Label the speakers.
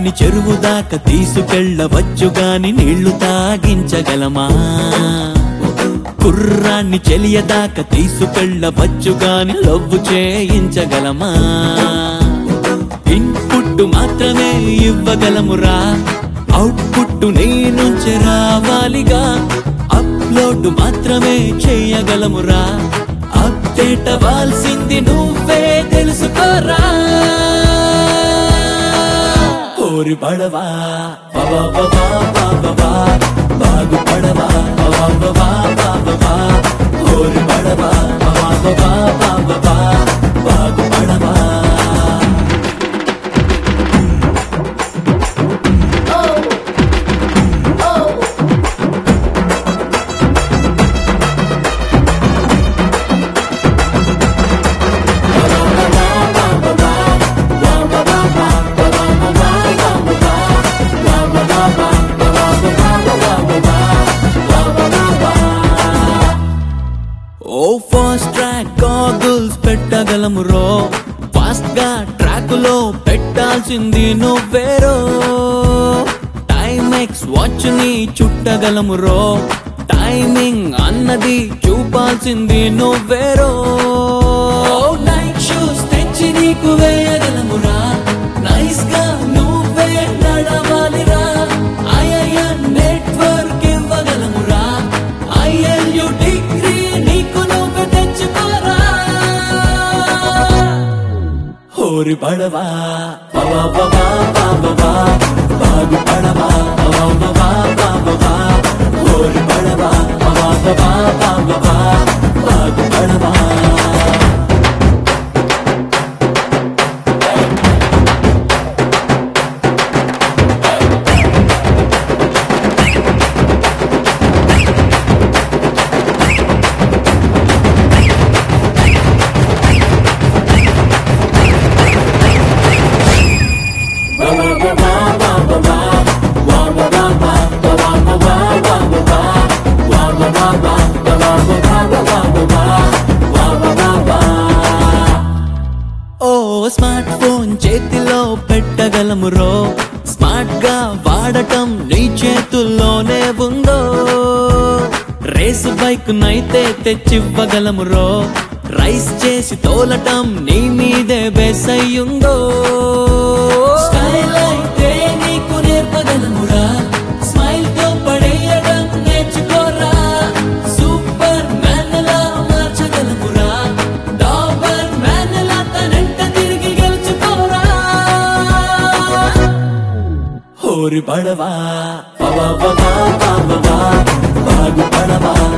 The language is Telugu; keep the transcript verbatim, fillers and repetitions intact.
Speaker 1: గుర్రాన్ని చెరువు దాకా తీసుకెళ్ళవచ్చు గాని నీళ్లు తాగించగలమా? గుర్రాన్ని చెలియదాకా తీసుకెళ్ళవచ్చు గాని లవ్వు చేయించగలమా? ఇన్పుట్ మాత్రమే ఇవ్వగలమురా, అవుట్పుట్ నీ నుంచి రావాలిగా. అప్లోడ్ మాత్రమే చేయగలమురా, అప్డేట్ అవ్వాల్సింది నువ్వే తెలుసుకోరా. ఓరి పడవా బాబా బాబా బాబా బాగుపడవా బాబా బాబా బాబా. ఓరి పడవా బాబా బాబా బాబా బాగుపడవా. ఓ ఫాస్ట్ ట్రాక్ గాగుల్స్ పెట్టగలమురో, ఫాస్ట్ గా ట్రాక్ లో పెట్టాల్సింది నువ్వేరో. టైమెక్స్ వాచ్ ని చుట్టగలమురో, టైమింగ్ అన్నది చూపాల్సింది నువ్వేరో. నైట్ షూస్ తెచ్చి నీకు వేయగలమురా, నైస్ గా నువ్వే నడవాలిరా. ఐఐఎన్ నెట్వర్క్ ఇవ్వగలమురా, ఐఎల్యు డిగ్రీ నీకు నువ్వు తెచ్చుకోరా. ఓరి పడవా బాబా బాబా బాబా బాగుపడవా బాబా బాబా బాబా. ఓరి పడవా బాబా బాబా బాబా బాగుపడవా. ఓ స్మార్ట్ ఫోన్ చేతిలో పెట్టగలమురో, స్మార్ట్ గా వాడటం నీ చేతుల్లోనే ఉందో. రేసు బైక్ నైతే తెచ్చివ్వగలమురో, రైస్ చేసి తోలటం నీ మీదే బెసయ్యుందో. స్టైల్ అయితే నీకు నేర్పగలమురా, స్మైల్ తో పడేయడం నేర్చుకోరా. సూపర్ మ్యాన్ లా మార్చగలమురా, డాబర్ మ్యాన్ లా తనంట తిరిగి గెలుచుకోరా. ఓరి పడవా బాబా బాబా బాబా బాగుపడవా